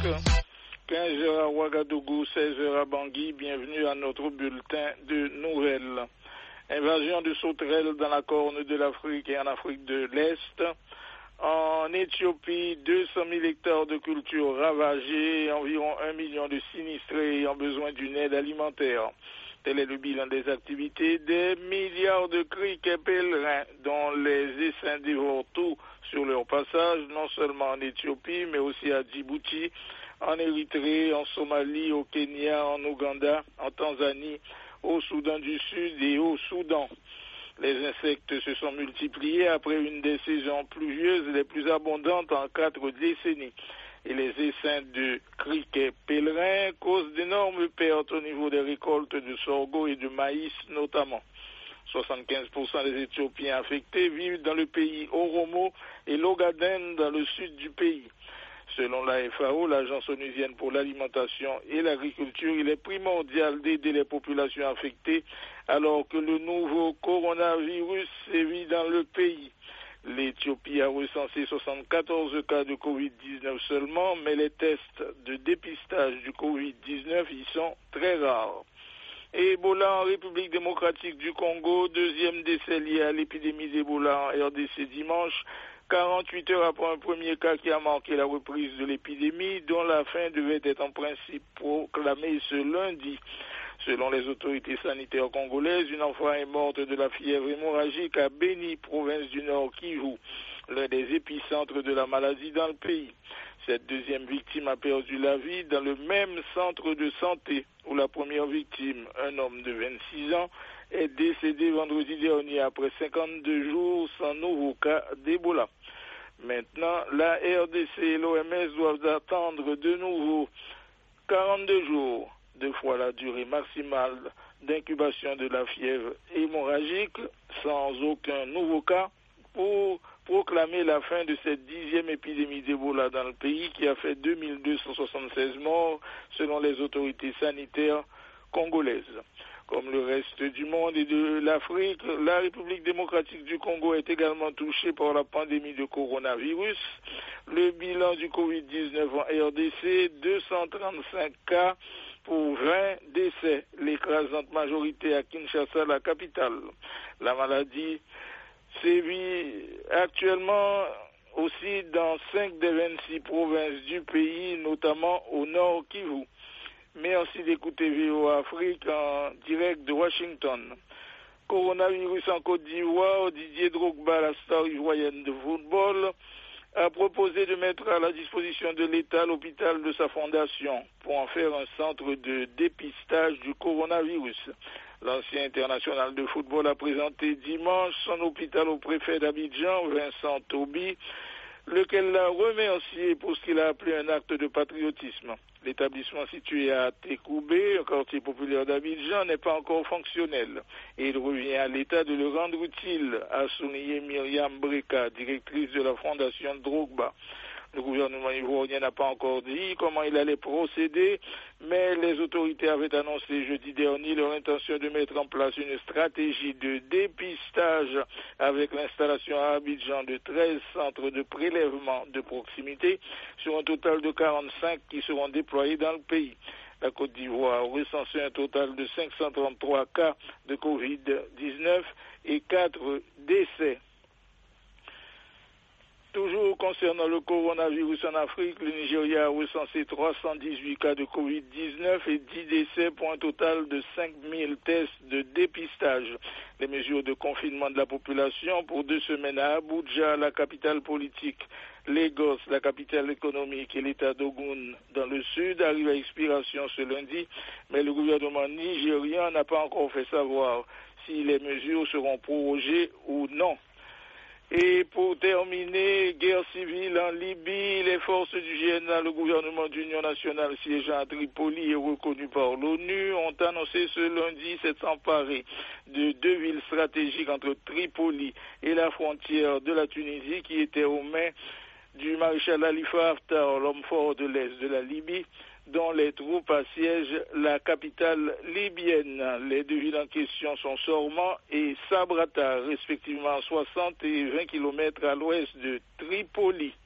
15h à Ouagadougou, 16h à Bangui. Bienvenue à notre bulletin de nouvelles. Invasion de sauterelles dans la Corne de l'Afrique et en Afrique de l'Est. En Éthiopie, 200 000 hectares de culture ravagés, environ 1 million de sinistrés ayant besoin d'une aide alimentaire. Tel est le bilan des activités des milliards de criquets pèlerins dont les essaims dévorent tout sur leur passage, non seulement en Éthiopie, mais aussi à Djibouti, en Érythrée, en Somalie, au Kenya, en Ouganda, en Tanzanie, au Soudan du Sud et au Soudan. Les insectes se sont multipliés après une des saisons pluvieuses les plus abondantes en 4 décennies. Et les essaims de criquets pèlerins causent d'énormes pertes au niveau des récoltes de sorgho et de maïs notamment. 75% des Éthiopiens affectés vivent dans le pays Oromo et l'Ogaden dans le sud du pays. Selon la FAO, l'Agence onusienne pour l'alimentation et l'agriculture, il est primordial d'aider les populations affectées alors que le nouveau coronavirus sévit dans le pays. L'Éthiopie a recensé 74 cas de Covid-19 seulement, mais les tests de dépistage du Covid-19 y sont très rares. Ebola en République démocratique du Congo, deuxième décès lié à l'épidémie d'Ebola en RDC dimanche, 48 heures après un premier cas qui a marqué la reprise de l'épidémie, dont la fin devait être en principe proclamée ce lundi. Selon les autorités sanitaires congolaises, une enfant est morte de la fièvre hémorragique à Beni, province du Nord Kivu, l'un des épicentres de la maladie dans le pays. Cette deuxième victime a perdu la vie dans le même centre de santé où la première victime, un homme de 26 ans, est décédé vendredi dernier après 52 jours sans nouveau cas d'Ebola. Maintenant, la RDC et l'OMS doivent attendre de nouveau 42 jours, 2 fois la durée maximale d'incubation de la fièvre hémorragique, sans aucun nouveau cas, pour proclamer la fin de cette 10e épidémie d'Ebola dans le pays qui a fait 2276 morts selon les autorités sanitaires congolaises. Comme le reste du monde et de l'Afrique, la République démocratique du Congo est également touchée par la pandémie de coronavirus. Le bilan du Covid-19 en RDC, 235 cas pour 20 décès, l'écrasante majorité à Kinshasa, la capitale. La maladie sévit actuellement aussi dans 5 des 26 provinces du pays, notamment au nord Kivu. Merci d'écouter VOA Afrique en direct de Washington. Coronavirus en Côte d'Ivoire, Didier Drogba, la star ivoirienne de football, a proposé de mettre à la disposition de l'État l'hôpital de sa fondation pour en faire un centre de dépistage du coronavirus. L'ancien international de football a présenté dimanche son hôpital au préfet d'Abidjan, Vincent Tobi, lequel l'a remercié pour ce qu'il a appelé un acte de patriotisme. L'établissement situé à Tekoubé, un quartier populaire d'Abidjan, n'est pas encore fonctionnel et il revient à l'État de le rendre utile, a souligné Myriam Breka, directrice de la fondation Drogba. Le gouvernement ivoirien n'a pas encore dit comment il allait procéder, mais les autorités avaient annoncé jeudi dernier leur intention de mettre en place une stratégie de dépistage avec l'installation à Abidjan de 13 centres de prélèvement de proximité sur un total de 45 qui seront déployés dans le pays. La Côte d'Ivoire a recensé un total de 533 cas de Covid-19 et 4 décès. Toujours concernant le coronavirus en Afrique, le Nigeria a recensé 318 cas de Covid-19 et 10 décès pour un total de 5000 tests de dépistage. Les mesures de confinement de la population pour 2 semaines à Abuja, la capitale politique, Lagos, la capitale économique et l'État d'Ogun dans le sud arrivent à expiration ce lundi, mais le gouvernement nigérien n'a pas encore fait savoir si les mesures seront prorogées ou non. Et pour terminer, guerre civile en Libye, les forces du GNA, le gouvernement d'union nationale siégeant à Tripoli et reconnu par l'ONU, ont annoncé ce lundi s'être emparés de 2 villes stratégiques entre Tripoli et la frontière de la Tunisie qui étaient aux mains du maréchal Khalifa Haftar, l'homme fort de l'Est de la Libye, dont les troupes assiègent la capitale libyenne. Les 2 villes en question sont Sorman et Sabrata, respectivement 60 et 20 km à l'ouest de Tripoli.